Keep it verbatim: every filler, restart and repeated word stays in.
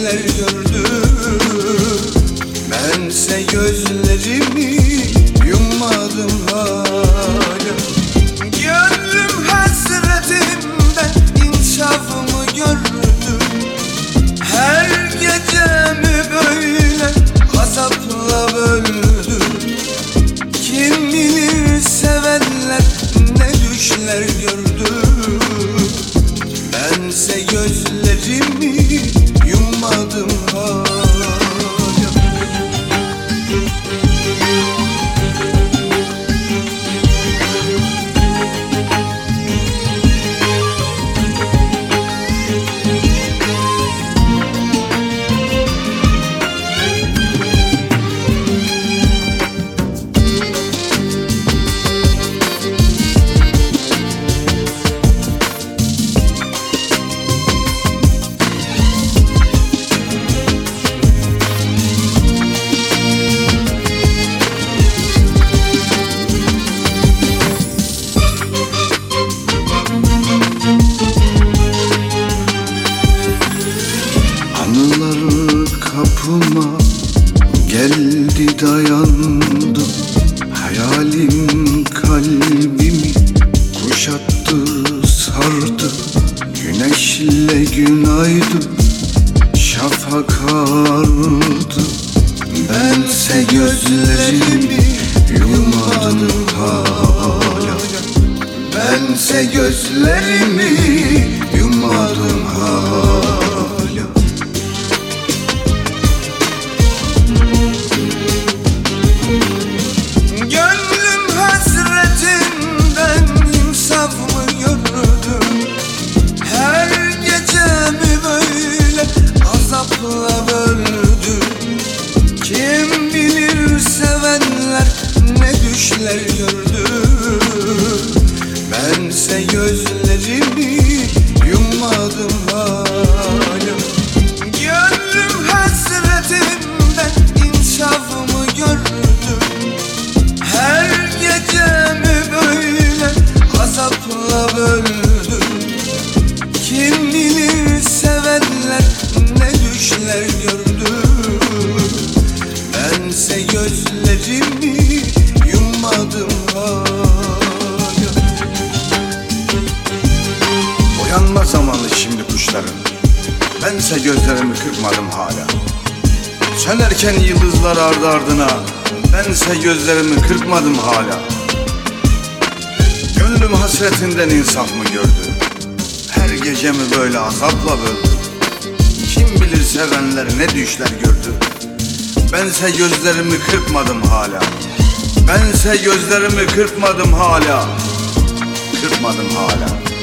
düşler gördüm. Bense gözlerimi yummadım hala. Gönlüm hasretimden insafımı gördü. Her gecemi böyle azapla böldü. Kim bilir sevenler ne düşler gördü. Bense gözlerimi yummadım hala. Anılar kapıma geldi dayandı. Hayalim kalbimi kuşattı sardı. Güneşle gün aydı, şafak ağardı. Bense gözlerimi yummadım hala. Bense gözlerimi yummadım hala. Gönlüm hasretinden insafımı gördü. Her gecemi böyle azapla böldü. Kim bilir sevenler ne düşler gördü. Bense gözlerimi yummadım hala. Gönlüm hasretinden insafımı gördü. Her gecemi böyle azapla böldü. Kim bilir sevenler ne düşler gördü. Bense gözlerimi yummadım hala. Uyanma zamanı şimdi kuşların, bense gözlerimi kırpmadım hala. Sönerken yıldızlar ardı ardına, bense gözlerimi kırpmadım hala. Gönlüm hasretinden insaf mı gördü? Her gecemi böyle azapla böldü. Kim bilir sevenler ne düşler gördü. Bense gözlerimi kırpmadım hala. Bense gözlerimi kırpmadım hala. Kırpmadım hala.